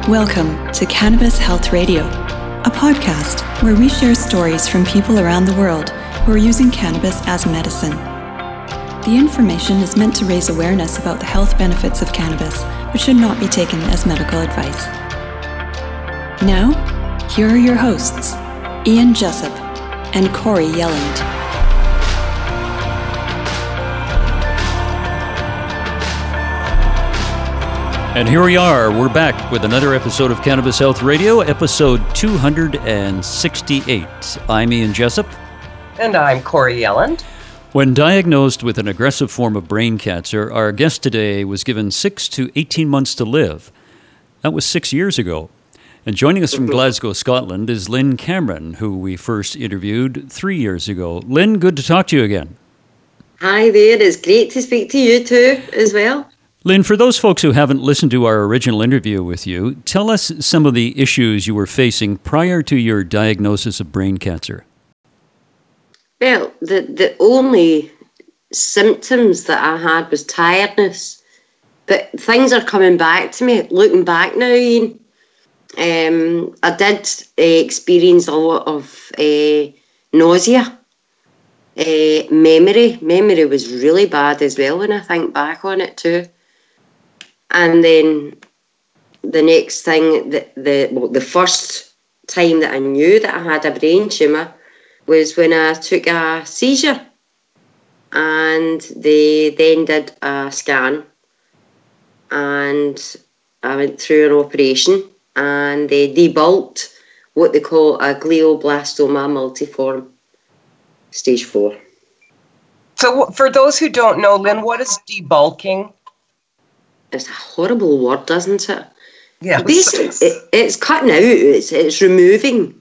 Welcome to Cannabis Health Radio, a podcast where we share stories from people around the world who are using cannabis as medicine. The information is meant to raise awareness about the health benefits of cannabis, but should not be taken as medical advice. Now, here are your hosts, Ian Jessup and Corey Yelland. And here we are, we're back with another episode of Cannabis Health Radio, episode 268. I'm Ian Jessup. And I'm Corey Yelland. When diagnosed with an aggressive form of brain cancer, our guest today was given 6 to 18 months to live. That was 6 years ago. And joining us from Glasgow, Scotland is Lynn Cameron, who we first interviewed 3 years ago. Lynn, good to talk to you again. Hi there, it's great to speak to you too as well. Lynn, for those folks who haven't listened to our original interview with you, tell us some of the issues you were facing prior to your diagnosis of brain cancer. Well, the only symptoms that I had was tiredness. But things are coming back to me, looking back now, Ian. I did experience a lot of nausea. Memory was really bad as well when I think back on it too. And then the next thing, the first time that I knew that I had a brain tumour was when I took a seizure. And they then did a scan. And I went through an operation and they debulked what they call a glioblastoma multiforme, stage 4. So for those who don't know, Lynn, what is debulking? It's a horrible word, isn't it? Yeah. Basically, it's cutting out. It's removing.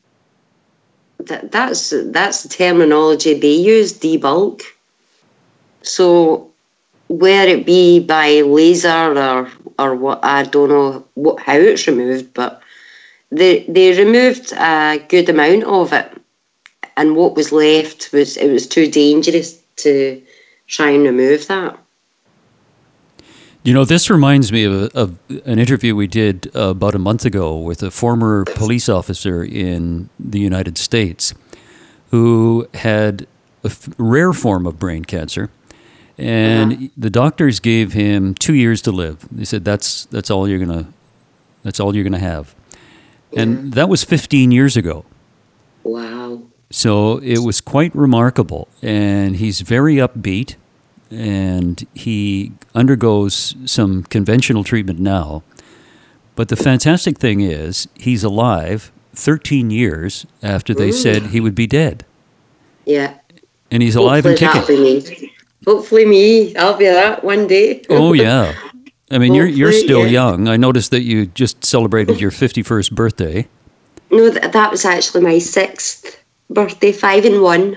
That's the terminology they use, debulk. So, whether it be by laser or what, I don't know how it's removed, but they removed a good amount of it, and what was left was too dangerous to try and remove that. You know, this reminds me of an interview we did about a month ago with a former police officer in the United States who had a rare form of brain cancer, and the doctors gave him 2 years to live. They said that's all you're gonna have, and that was 15 years ago. Wow! So it was quite remarkable, and he's very upbeat. And he undergoes some conventional treatment now. But the fantastic thing is, he's alive 13 years after they said he would be dead. Yeah. And he's alive and kicking. Hopefully me. I'll be that one day. Oh, yeah. I mean, you're still young. I noticed that you just celebrated your 51st birthday. No, that was actually my 6th birthday, 5 and 1.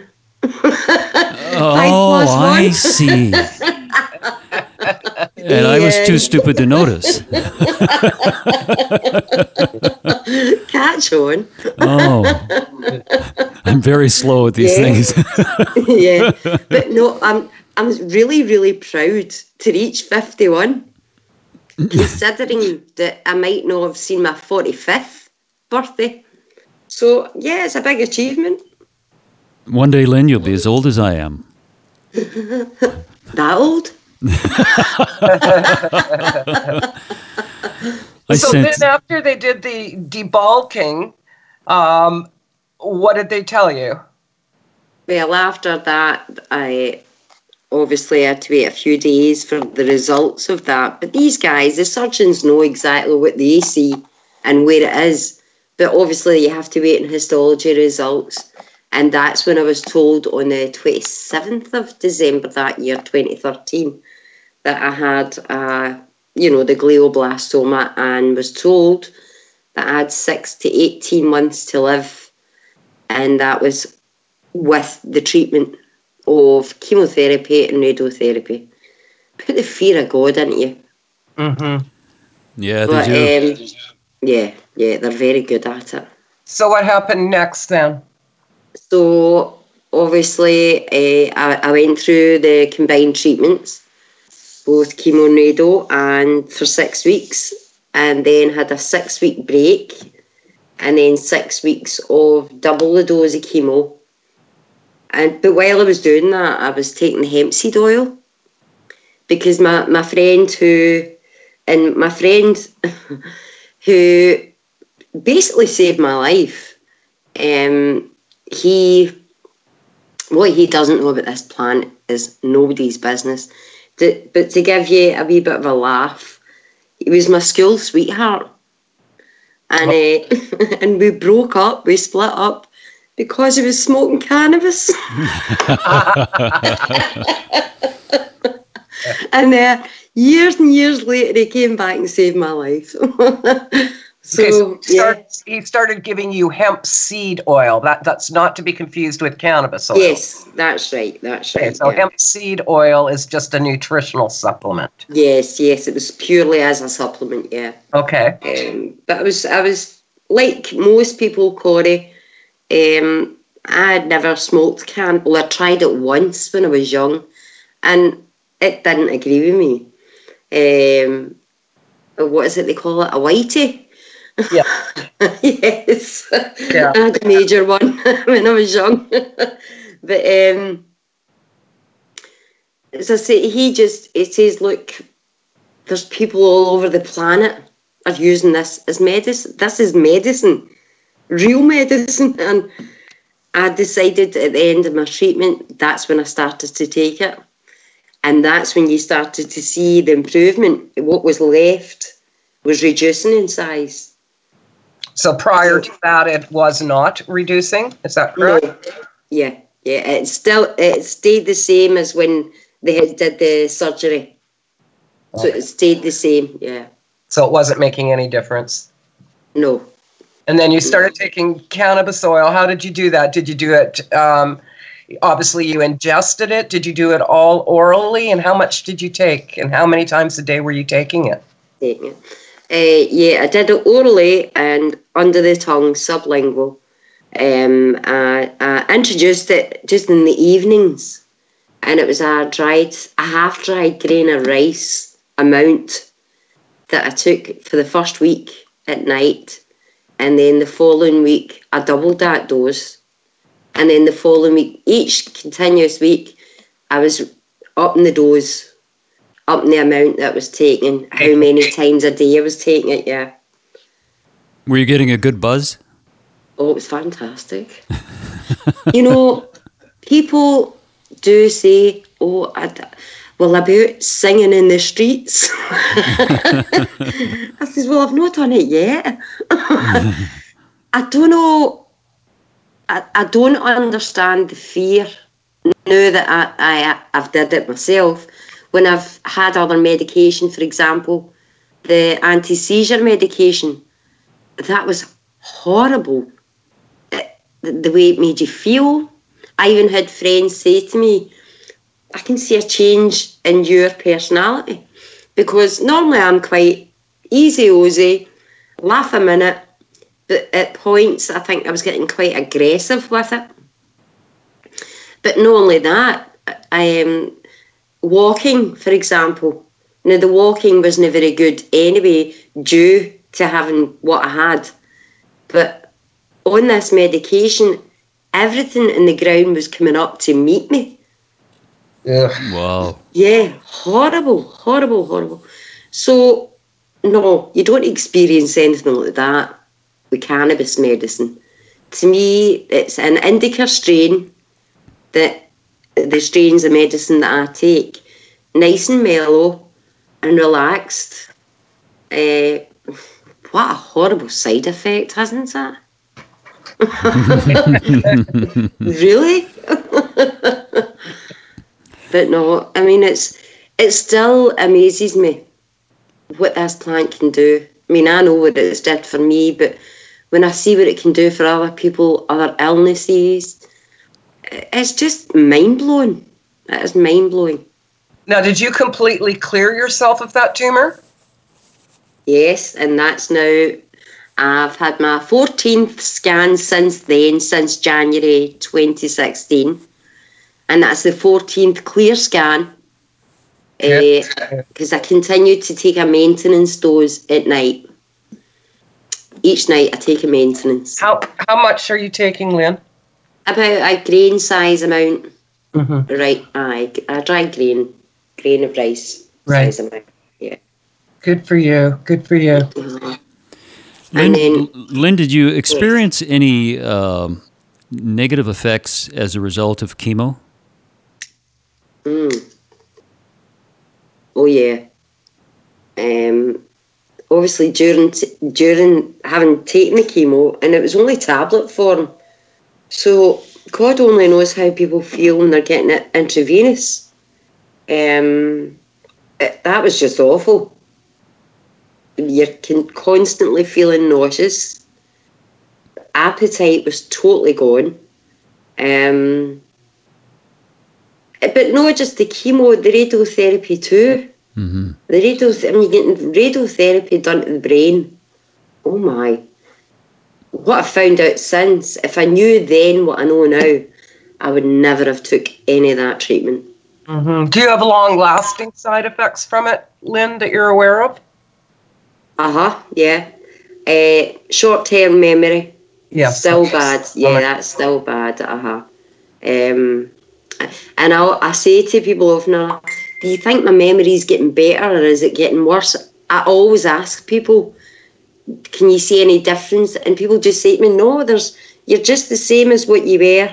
Oh, I see. And I was too stupid to notice. Catch on. Oh, I'm very slow at these things. Yeah, but no, I'm really, really proud to reach 51, considering that I might not have seen my 45th birthday. So, yeah, it's a big achievement. One day, Lynn, you'll be as old as I am. That old? Then after they did the debulking, what did they tell you? Well, after that, I obviously had to wait a few days for the results of that. But these guys, the surgeons, know exactly what they see and where it is. But obviously, you have to wait on histology results. And that's when I was told on the 27th of December that year, 2013, that I had, the glioblastoma, and was told that I had 6 to 18 months to live. And that was with the treatment of chemotherapy and radiotherapy. Put the fear of God into you. Mm-hmm. Yeah, they do. Yeah, they're very good at it. So what happened next then? So obviously I went through the combined treatments, both chemo and radio, and for 6 weeks and then had a 6-week break, and then 6 weeks of double the dose of chemo. But while I was doing that, I was taking the hemp seed oil, because my friend who basically saved my life, what he doesn't know about this plant is nobody's business. But to give you a wee bit of a laugh, he was my school sweetheart. And and we broke up, we split up, because he was smoking cannabis. And years and years later, he came back and saved my life. So he started giving you hemp seed oil. That's not to be confused with cannabis oil. Yes, that's right. Okay, so hemp seed oil is just a nutritional supplement. Yes, it was purely as a supplement. Yeah. Okay. But I was like most people, Corey. I had never smoked cannabis. Well, I tried it once when I was young, and it didn't agree with me. What is it they call it? A whitey. Yeah. Yes. Yeah. I had a major one when I was young. But as I say, he says, look, there's people all over the planet are using this as medicine. This is medicine, real medicine. And I decided at the end of my treatment, that's when I started to take it. And that's when you started to see the improvement. What was left was reducing in size. So prior to that, it was not reducing. Is that correct? No. Yeah. It stayed the same as when they did the surgery. So it stayed the same. Yeah. So it wasn't making any difference. No. And then you started taking cannabis oil. How did you do that? Did you do it? Obviously, you ingested it. Did you do it all orally? And how much did you take? And how many times a day were you taking it? Taking it. I did it orally and under the tongue, sublingual. I introduced it just in the evenings, and it was a half-dried grain of rice amount that I took for the first week at night, and then the following week I doubled that dose, and then the following week, each continuous week, I was upping the dose, upping the amount that was taken, how many times a day I was taking it, yeah. Were you getting a good buzz? Oh, it was fantastic. People do say, about singing in the streets. I says, well, I've not done it yet. I don't know. I don't understand the fear now that I've did it myself. When I've had other medication, for example, the anti-seizure medication, that was horrible. The way it made you feel. I even had friends say to me, I can see a change in your personality, because normally I'm quite easy, laugh a minute, but at points I think I was getting quite aggressive with it. But not only that, walking, for example. Now, the walking wasn't very good anyway, due to having what I had. But on this medication, everything in the ground was coming up to meet me. Ugh. Wow. Yeah, horrible. So, no, you don't experience anything like that with cannabis medicine. To me, it's an indica strain, that the strains of medicine that I take, nice and mellow and relaxed. What a horrible side effect, hasn't it? Really? But no, I mean, it still amazes me what this plant can do. I mean, I know what it's did for me, but when I see what it can do for other people, other illnesses, it's just mind-blowing. It is mind-blowing. Now, did you completely clear yourself of that tumor? Yes, and that's now, I've had my 14th scan since then, since January 2016. And that's the 14th clear scan. because I continued to take a maintenance dose at night. Each night I take a maintenance. How much are you taking, Lynn? About a grain size amount. Mm-hmm. Right, a dry grain of rice size amount. Yeah. Good for you. Good for you. Lynn, did you experience any negative effects as a result of chemo? Oh yeah. Obviously during having taken the chemo, and it was only tablet form, so God only knows how people feel when they're getting it intravenous. That was just awful. You're constantly feeling nauseous. Appetite was totally gone. But not just the chemo, the radiotherapy too. Mm-hmm. You're getting radiotherapy done to the brain. Oh my. What I've found out since, if I knew then what I know now, I would never have took any of that treatment. Mm-hmm. Do you have long-lasting side effects from it, Lynn, that you're aware of? Yeah. Short-term memory. Yeah. Still bad. Yeah, that's still bad. And I say to people often, do you think my memory's getting better or is it getting worse? I always ask people, can you see any difference? And people just say to me, no, you're just the same as what you were,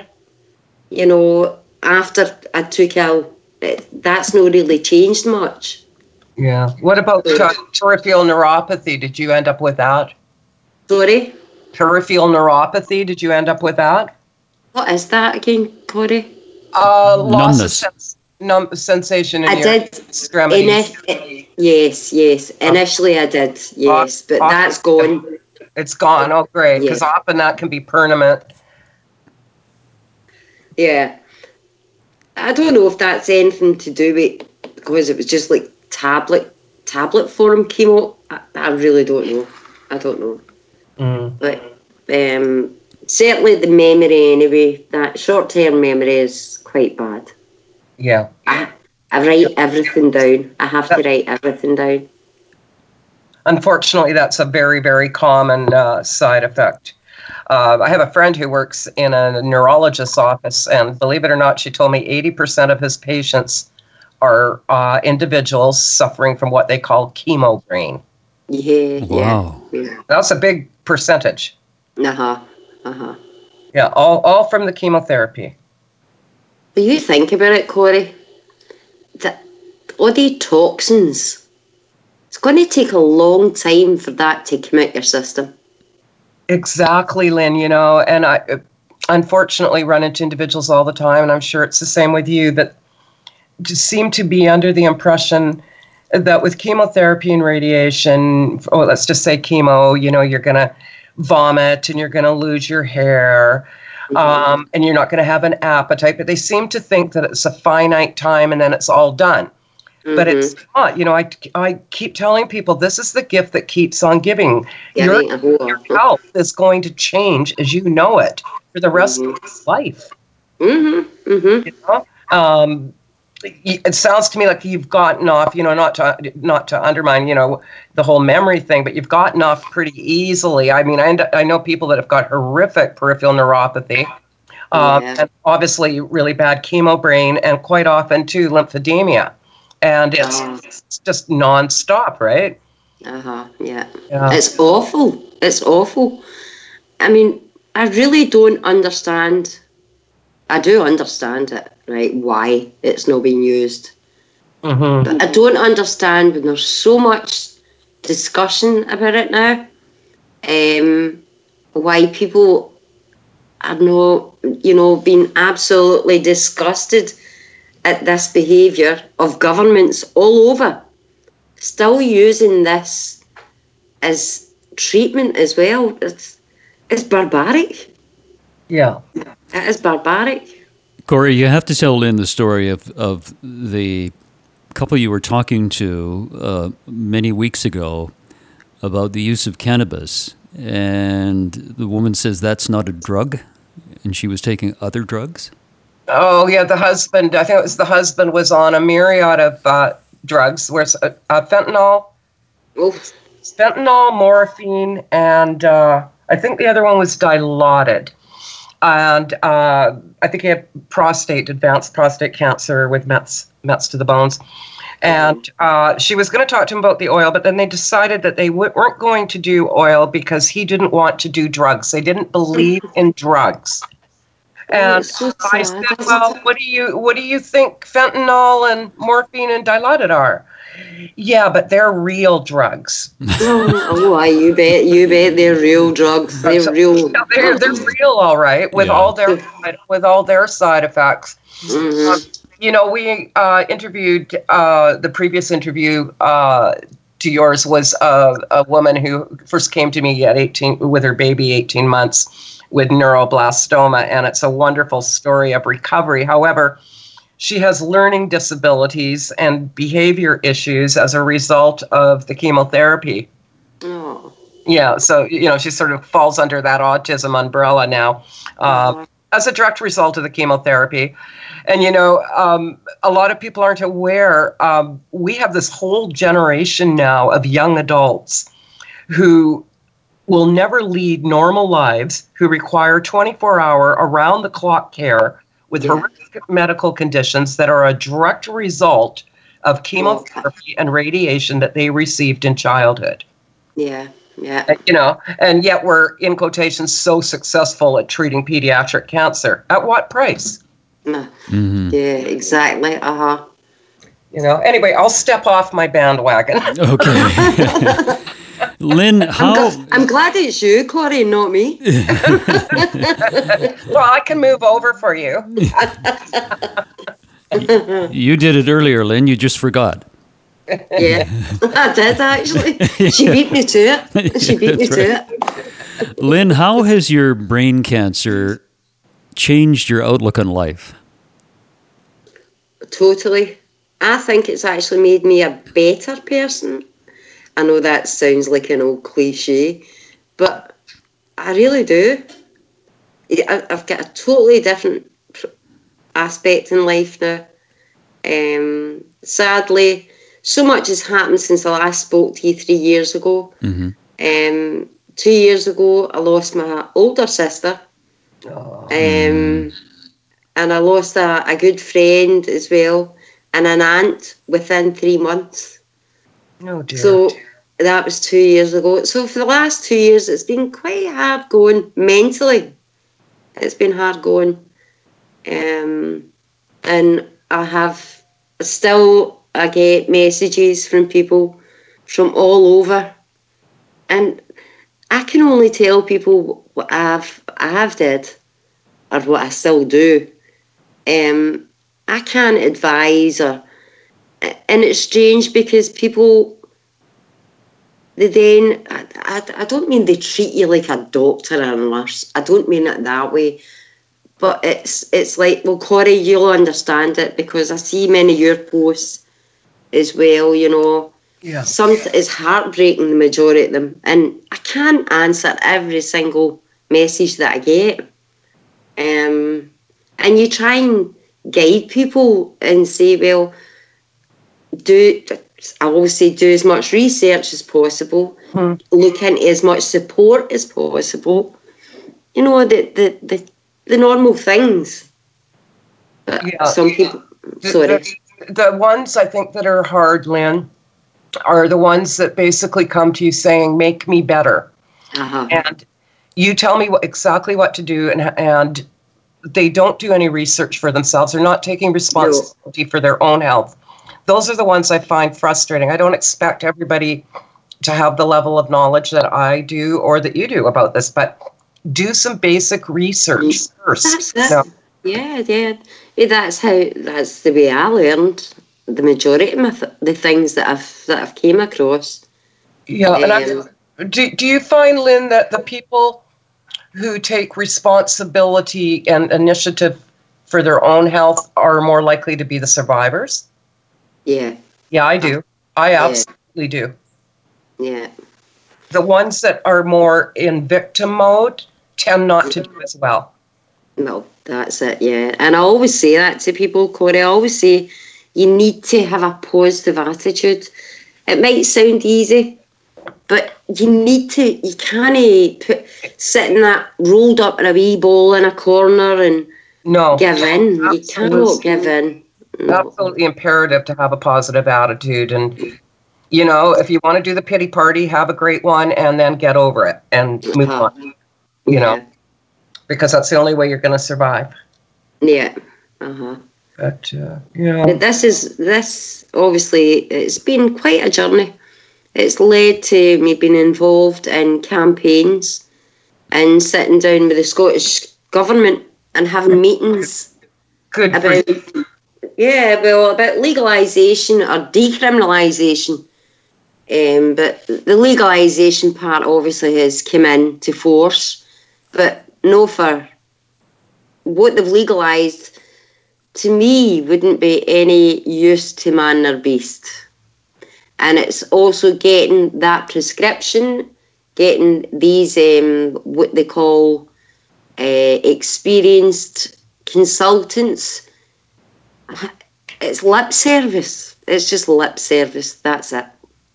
after I took ill. That's not really changed much. Yeah. What about peripheral neuropathy? Did you end up with that? Sorry? Peripheral neuropathy, did you end up with that? What is that again, Corey? Loss of sensation in your extremities. Yes. Initially I did, yes. But that's gone. It's gone. Oh, great. Because often that can be permanent. Yeah. I don't know if that's anything to do with, because it was just like tablet form chemo. I really don't know. I don't know. But certainly the memory anyway, that short-term memory is quite bad. Yeah. I write everything down. I have to write everything down. Unfortunately, that's a very, very common side effect. I have a friend who works in a neurologist's office, and believe it or not, she told me 80% of his patients are individuals suffering from what they call chemo brain. Yeah. Wow. Yeah. That's a big percentage. Yeah, all from the chemotherapy. But you think about it, Corey, that all the toxins, it's going to take a long time for that to come out your system. Exactly, Lynn, and I unfortunately run into individuals all the time, and I'm sure it's the same with you, that just seem to be under the impression that with chemotherapy and radiation, let's just say chemo, you're going to vomit and you're going to lose your hair, and you're not going to have an appetite, but they seem to think that it's a finite time and then it's all done. But it's not. I keep telling people this is the gift that keeps on giving. Your health is going to change as you know it for the rest of your life. It sounds to me like you've gotten off, not to undermine, the whole memory thing, but you've gotten off pretty easily. I mean, I know people that have got horrific peripheral neuropathy, and obviously really bad chemo brain, and quite often too lymphedemia. And it's just nonstop, right? Yeah. It's awful. It's awful. I mean, I really don't understand. I do understand it, right? Why it's not being used. But I don't understand when there's so much discussion about it now. Why people are not, being absolutely disgusted at this behaviour of governments all over, still using this as treatment as well. It's barbaric. Yeah. It is barbaric. Corey, you have to tell Lynn the story of the couple you were talking to many weeks ago about the use of cannabis, and the woman says that's not a drug, and she was taking other drugs. Oh, yeah, the husband, I think it was the husband, was on a myriad of drugs. Where's fentanyl, Oof. morphine, and I think the other one was Dilaudid. And I think he had advanced prostate cancer with Mets to the bones. And she was going to talk to him about the oil, but then they decided that they weren't going to do oil because he didn't want to do drugs. They didn't believe in drugs. And so I sad. said, well, what do you think fentanyl and morphine and Dilaudid are? Yeah, but they're real drugs. You bet they're real drugs. They're real. They're real, all right, with all their side effects. Mm-hmm. We interviewed the previous interview to yours was a woman who first came to me at 18 with her baby, 18 months, with neuroblastoma, and it's a wonderful story of recovery. However, she has learning disabilities and behavior issues as a result of the chemotherapy. Oh. Yeah, so, she sort of falls under that autism umbrella now as a direct result of the chemotherapy. And, a lot of people aren't aware. We have this whole generation now of young adults who will never lead normal lives, who require 24-hour, around-the-clock care with horrific medical conditions that are a direct result of chemotherapy and radiation that they received in childhood. Yeah. And yet we're, in quotations, so successful at treating pediatric cancer. At what price? Mm-hmm. Yeah, exactly. Anyway, I'll step off my bandwagon. Okay. Lynn, I'm glad it's you, Corey, not me. Well, I can move over for you. You did it earlier, Lynn. You just forgot. Yeah, I did actually. She beat me to it. She beat me to it. Lynn, how has your brain cancer changed your outlook on life? Totally. I think it's actually made me a better person. I know that sounds like an old cliche, but I really do. I've got a totally different aspect in life now. Sadly, so much has happened since I last spoke to you 3 years ago. Mm-hmm. 2 years ago, I lost my older sister. And I lost a good friend as well, and an aunt within 3 months. Oh dear. So that was 2 years ago. So for the last 2 years, it's been quite hard going mentally. It's been hard going. And I get messages from people from all over. And I can only tell people what I have did, or what I still do. I can't advise, and it's strange because people, I don't mean they treat you like a doctor or a nurse. I don't mean it that way. But it's like, well, Corey, you'll understand it because I see many of your posts as well, Yeah. It's heartbreaking, the majority of them. And I can't answer every single message that I get. And you try and guide people and say, well, I always say do as much research as possible, look into as much support as possible. The normal things. But some people, The ones I think that are hard, Lynn, are the ones that basically come to you saying, make me better. Uh-huh. And you tell me exactly what to do, and they don't do any research for themselves. They're not taking responsibility for their own health. Those are the ones I find frustrating. I don't expect everybody to have the level of knowledge that I do or that you do about this, but do some basic research first. That's it. Yeah. That's the way I learned the majority of the things that I've came across. Yeah, and do you find, Lynn, that the people who take responsibility and initiative for their own health are more likely to be the survivors? Yeah. Yeah, I do. I absolutely do. Yeah. The ones that are more in victim mode tend not to do as well. No, that's it, yeah. And I always say that to people, Corey. I always say, You need to have a positive attitude. It might sound easy, but you can't sit in that rolled up in a wee ball in a corner and give in. You cannot give in. No. Absolutely imperative to have a positive attitude. And, if you want to do the pity party, have a great one and then get over it and move on, because that's the only way you're going to survive. Yeah. But, But this obviously, it's been quite a journey. It's led to me being involved in campaigns and sitting down with the Scottish Government and having meetings about legalisation or decriminalisation. But the legalisation part obviously has come into force. But no, for what they've legalised, to me, wouldn't be any use to man or beast. And it's also getting that prescription, getting these, what they call experienced consultants. It's lip service. It's just lip service. That's it.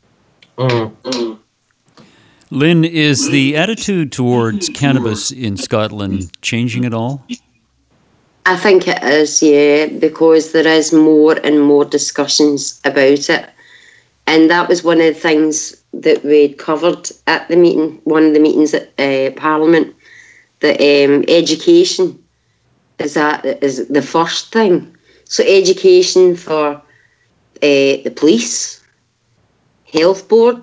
Lynn, is the attitude towards cannabis in Scotland changing at all? I think it is, yeah, because there is more and more discussions about it. And that was one of the things that we'd covered at the meeting, one of the meetings at Parliament, that education is the first thing. So education for the police, health board,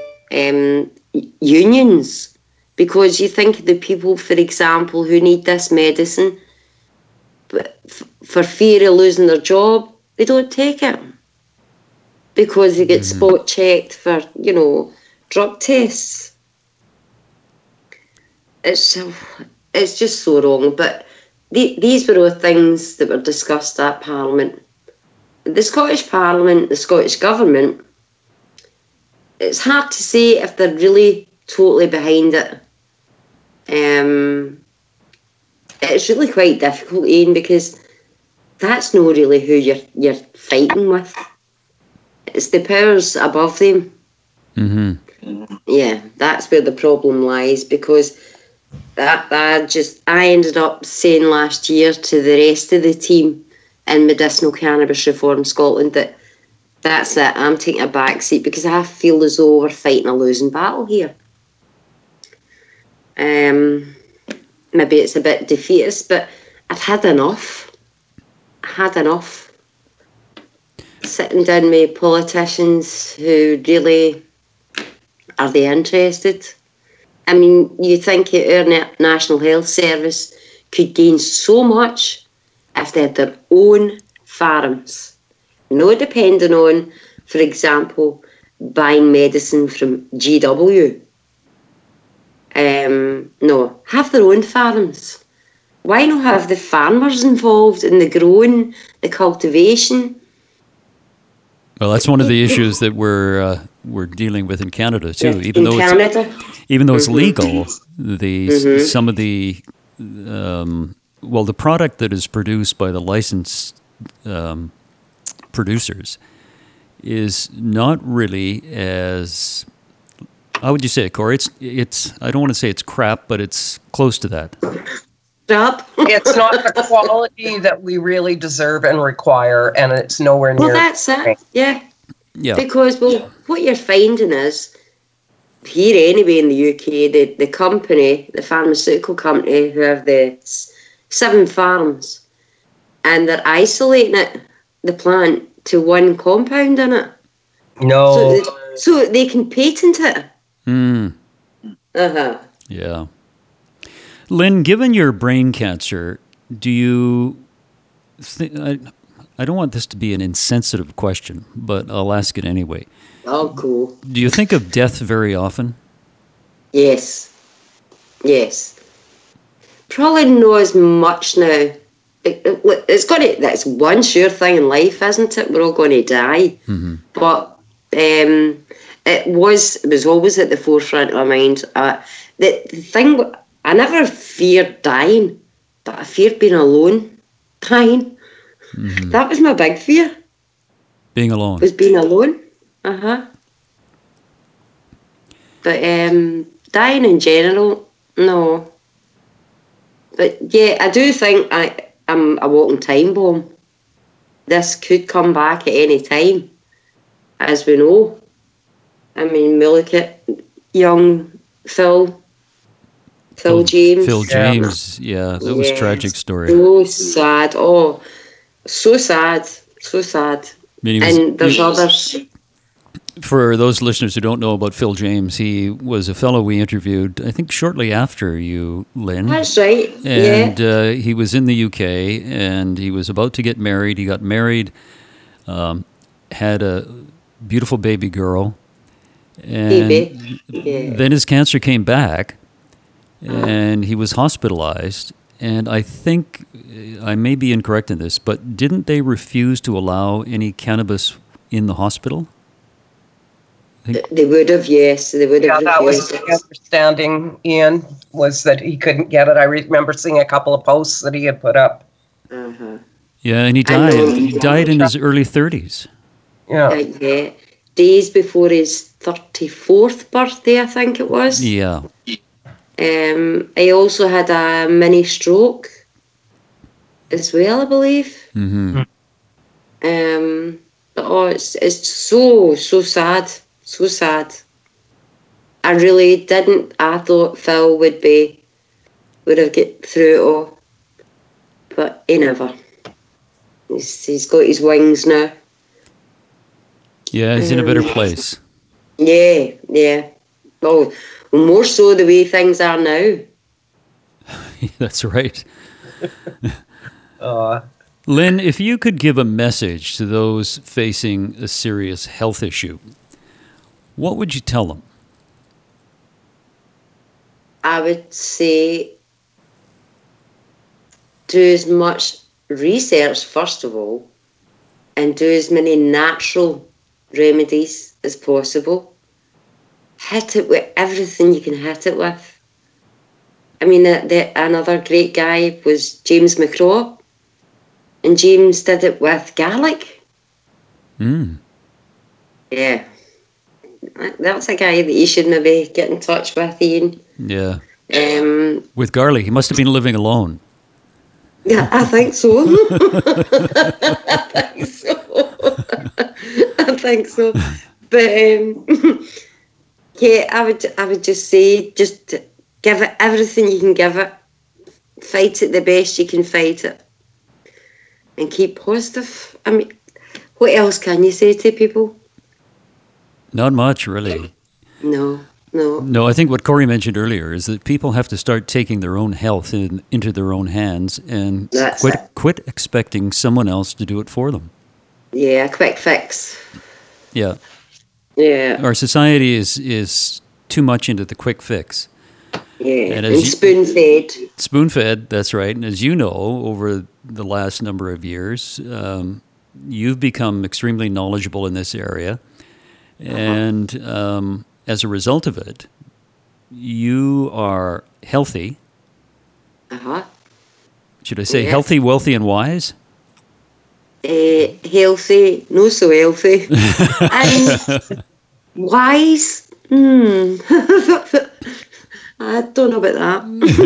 unions, because you think of the people, for example, who need this medicine, but for fear of losing their job, they don't take it because they get spot checked for, drug tests. It's just so wrong. But these were all things that were discussed at Parliament. The Scottish Parliament, the Scottish Government, it's hard to say if they're really totally behind it. It's really quite difficult, Ian, because that's not really who you're fighting with. It's the powers above them. Mm-hmm. Yeah, that's where the problem lies, because I ended up saying last year to the rest of the team in Medicinal Cannabis Reform Scotland that's it, I'm taking a back seat because I feel as though we're fighting a losing battle here. Maybe it's a bit defeatist, but I've had enough. Sitting down with politicians who really are they interested? I mean, you think our National Health Service could gain so much if they had their own farms, not depending on, for example, buying medicine from GW. No, have their own farms. Why not have the farmers involved in the growing, the cultivation? Well, that's one of the issues that we're dealing with in Canada too. Even though it's legal, some of the the product that is produced by the licensed producers is not really as, how would you say it, Corey? It's I don't want to say it's crap, but it's close to that. It's not the quality that we really deserve and require, and it's nowhere near. Well, that's it. Yeah. Because what you're finding is here anyway in the UK, the company, the pharmaceutical company, who have the 7 farms, and they're isolating the plant to one compound in it. No. So they can patent it. Yeah. Lynn, given your brain cancer, do you think, I don't want this to be an insensitive question, but I'll ask it anyway. Oh, cool. Do you think of death very often? Yes. Probably not as much now. That's one sure thing in life, isn't it? We're all going to die. Mm-hmm. But it was always at the forefront of my mind. The thing, I never feared dying, but I feared being alone dying. Mm-hmm. That was my big fear. Being alone. Was being alone. But dying in general, no. But yeah, I do think I'm a walking time bomb. This could come back at any time, as we know. I mean, we look at young Phil James. Phil James, yeah, that was a tragic story. So sad. Oh, so sad. So sad. I mean, and there's others. For those listeners who don't know about Phil James, he was a fellow we interviewed, I think, shortly after you, Lynn. That's right. And he was in the UK, and he was about to get married. He got married, had a beautiful baby girl, and then his cancer came back, and he was hospitalized. And I think, I may be incorrect in this, but didn't they refuse to allow any cannabis in the hospital? They would have, yes. They would have. Yeah, that was the understanding, Ian, was that he couldn't get it. I remember seeing a couple of posts that he had put up. Yeah, and he died. He died in his early 30s. Yeah. Days before his 34th birthday, I think it was. Yeah. He also had a mini stroke as well, I believe. Mm-hmm. It's so sad. So sad. I really didn't. I thought Phil would have get through it all, but he never. He's got his wings now. Yeah, he's in a better place. Yeah. Oh, more so the way things are now. That's right. Lynn, if you could give a message to those facing a serious health issue, what would you tell them? I would say do as much research, first of all, and do as many natural remedies as possible. Hit it with everything you can hit it with. I mean, another great guy was James McCraw, and James did it with garlic. Yeah. That's a guy that you should maybe get in touch with, Ian. Yeah. With garlic, he must have been living alone. Yeah, I think so. I think so. But yeah, I would just say, just give it everything you can give it. Fight it the best you can fight it, and keep positive. I mean, what else can you say to people? Not much, really. No. I think what Corey mentioned earlier is that people have to start taking their own health into their own hands and quit expecting someone else to do it for them. Yeah, a quick fix. Yeah. Yeah. Our society is too much into the quick fix. Yeah, and spoon-fed. Spoon-fed, that's right. And as you know, over the last number of years, you've become extremely knowledgeable in this area. And as a result of it, you are healthy. Should I say healthy, wealthy, and wise? Healthy, not so healthy. And wise? I don't know about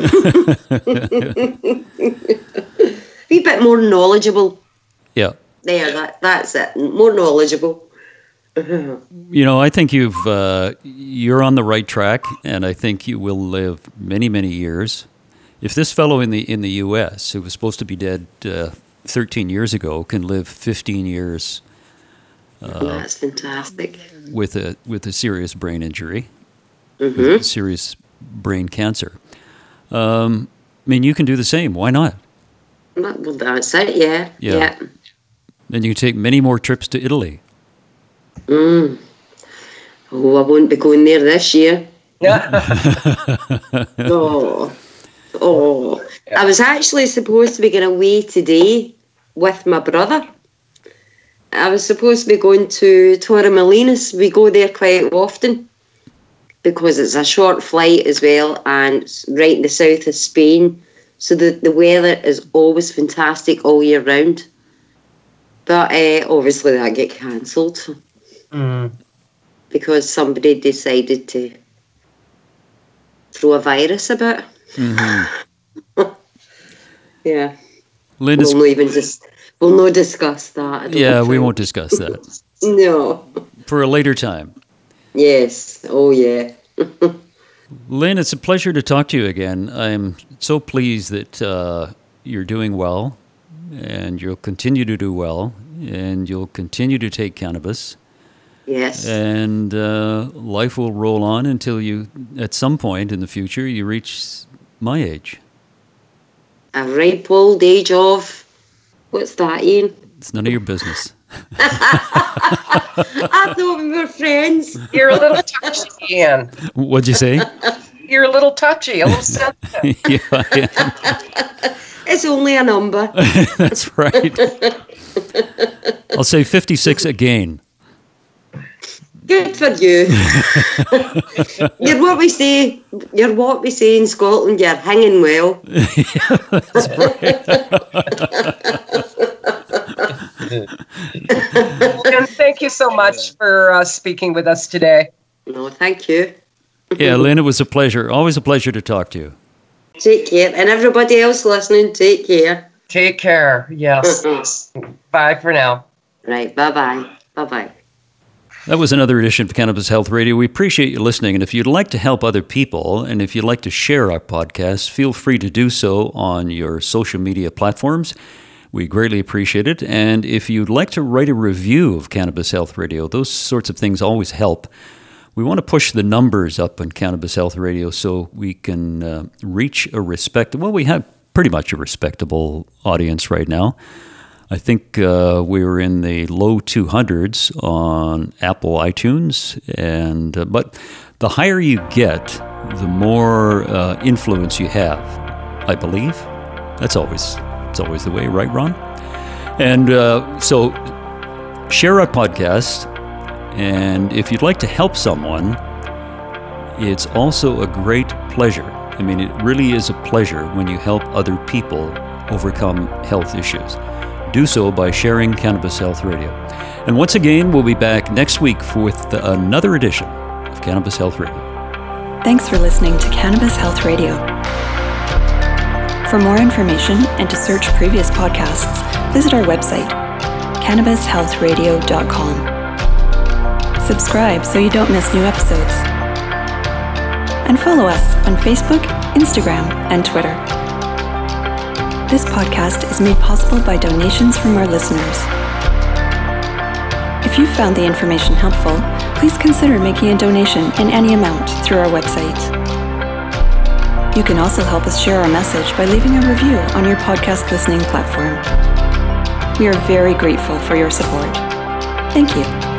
that. Be a bit more knowledgeable. Yeah. There, that's it. More knowledgeable. You know, I think you're on the right track, and I think you will live many, many years. If this fellow in the U.S. who was supposed to be dead 13 years ago can live 15 years, that's fantastic. With a serious brain injury, with serious brain cancer. I mean, you can do the same. Why not? Well, that's it. Yeah. Then you can take many more trips to Italy. Oh, I won't be going there this year. Oh. I was actually supposed to be going away today with my brother. I was supposed to be going to Torremolinos. We go there quite often because it's a short flight as well, and it's right in the south of Spain. So the weather is always fantastic all year round. But obviously that get cancelled because somebody decided to throw a virus about. Yeah. Lynn, we'll not discuss that. Yeah, we won't discuss that. No. For a later time. Yes. Oh, yeah. Lynn, it's a pleasure to talk to you again. I'm so pleased that you're doing well, and you'll continue to do well, and you'll continue to take cannabis. Yes. And life will roll on until you, at some point in the future, you reach my age. A ripe old age of... What's that, Ian? It's none of your business. I thought we were friends. You're a little touchy, Ian. What'd you say? You're a little touchy, a little sensitive. Yeah, I am. It's only a number. That's right. I'll say 56 again. Good for you. You're what we say in Scotland, you're hanging well. That's right. And thank you so much for speaking with us today. No, thank you. Yeah, Lynn, it was a pleasure. Always a pleasure to talk to you. Take care. And everybody else listening, take care. Take care. Yes. Bye for now. Right. Bye-bye. Bye-bye. That was another edition of Cannabis Health Radio. We appreciate you listening. And if you'd like to help other people, and if you'd like to share our podcast, feel free to do so on your social media platforms. We greatly appreciate it. And if you'd like to write a review of Cannabis Health Radio, those sorts of things always help. We want to push the numbers up on Cannabis Health Radio so we can reach we have pretty much a respectable audience right now. I think we're in the low 200s on Apple iTunes, but the higher you get, the more influence you have, I believe. It's always the way, right, Ron? And so share our podcast, and if you'd like to help someone, it's also a great pleasure. I mean, it really is a pleasure when you help other people overcome health issues. Do so by sharing Cannabis Health Radio. And once again, we'll be back next week with another edition of Cannabis Health Radio. Thanks for listening to Cannabis Health Radio. For more information and to search previous podcasts, visit our website, cannabishealthradio.com. Subscribe so you don't miss new episodes. And follow us on Facebook, Instagram, and Twitter. This podcast is made possible by donations from our listeners. If you found the information helpful, please consider making a donation in any amount through our website. You can also help us share our message by leaving a review on your podcast listening platform. We are very grateful for your support. Thank you.